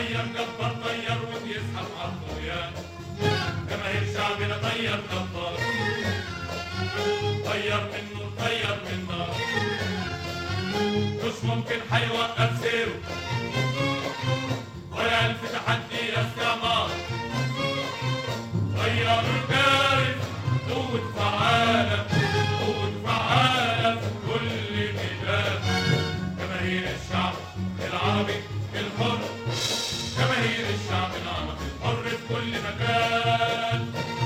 طير جبار طير وبيزحف على الطغيان. جماهير شعبنا طير جبار، طير من نور طير من نار، مش ممكن هيوقف سيره ولا ألف تحدي يا استعمار. طير الجارف قوة فعالة، قوة فعالة في كل ميدان. جماهير الشعب العربي الحر، جماهير الشعب العربي الحر في كل مكان.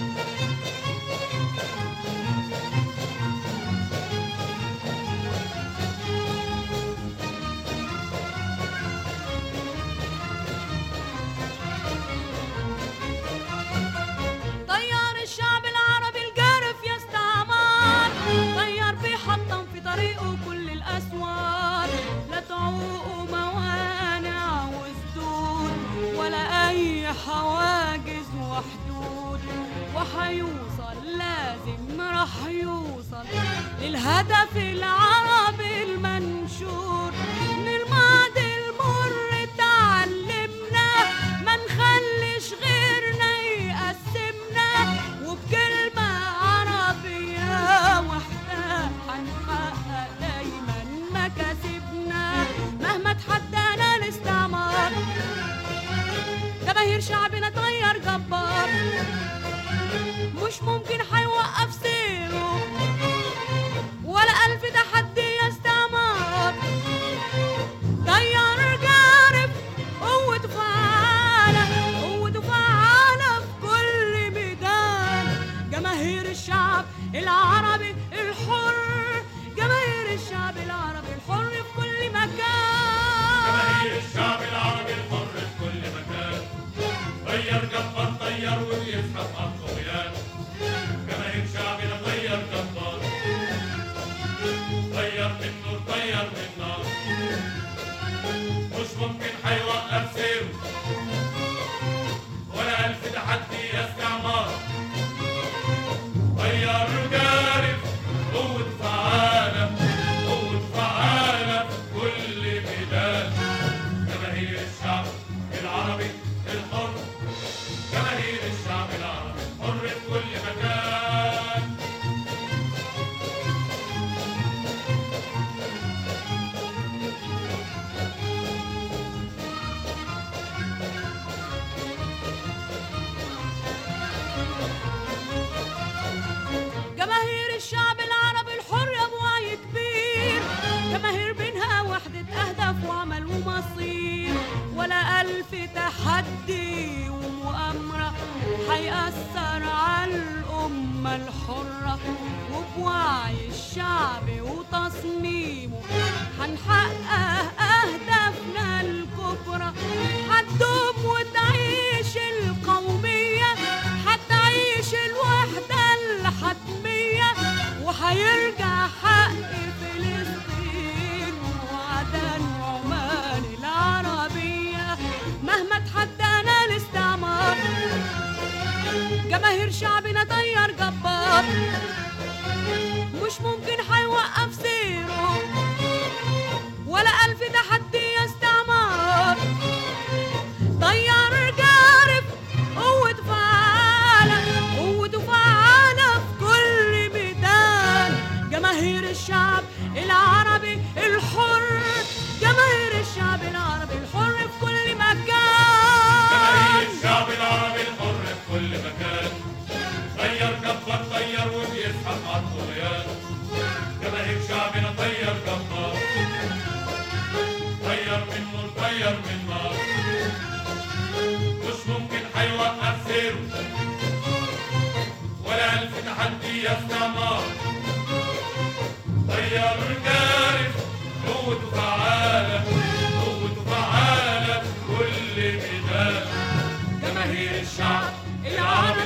طيار الشعب العربي الجارف يا استعمار، طيار بيحطم في طريقه كل الأسوار، لا تعوق موانع وسدود ولا أي حواجز وحدود، وحيوصل لازم رح يوصل للهدف العربي المنشور. من الماضي المر تعلمنا ما نخليش غيرنا يقسمنا، وبكلمة عربية واحدة هنحقق دايما مكاسبنا مهما تحدانا الاستعمار. جماهير شعبنا طير جبار، مش ممكن هيوقف سيره ولا ألف تحدي يا استعمار. طيار جارف قوة فعالة، قوة فعالة في كل ميدان. جماهير الشعب العربي الحر، جماهير الشعب العربي الحر في كل مكان. جماهير الشعب العربي الحر في كل مكان. طير جبار طير وبيزحف على الطغيان. جماهير شعبنا طير جبار، طير من نور طير من نار، مش ممكن هيوقف سيره ولا ألف تحدي يا استعمار. طير جارف قوة فعالة، قوة فعالة في كل ميدان. جماهير الشعب العربي الحر، جماهير الشعب العربي الحر في كل مكان. جماهير الشعب العربي الحر يا ابو وعي كبير، جماهير بينها وحدة أهداف وعمل ومصير، ولا ألف تحدي ومؤامرة هيأثر على الأمة الحرة. وبوعي الشعب وتصميمه هنحقق أهدافنا الكبرى. هتدوم وتعيش القومية، هتعيش الوحدة الحتمية، وهيرجع حق فلسطين وعدن وعمان العربية مهما تحدانا الاستعمار. جماهير شعبنا طير جبار، مش ممكن هيوقف سيره ولا ألف تحدي يا استعمار. طيار جارف قوة فعالة، قوة فعالة في كل ميدان. جماهير الشعب العربي الحر، جماهير الشعب العربي الحر في كل مكان. جماهير الشعب العربي الحر في كل مكان. طير جبار طير وبيزحف على الطغيان. جماهير شعبنا طير جبار، طير من نور طير من نار، مش ممكن هيوقف سيره ولا ألف تحدي يا استعمار. طير جارف قوة فعالة، قوة فعالة في كل ميدان. جماهير الشعب العربي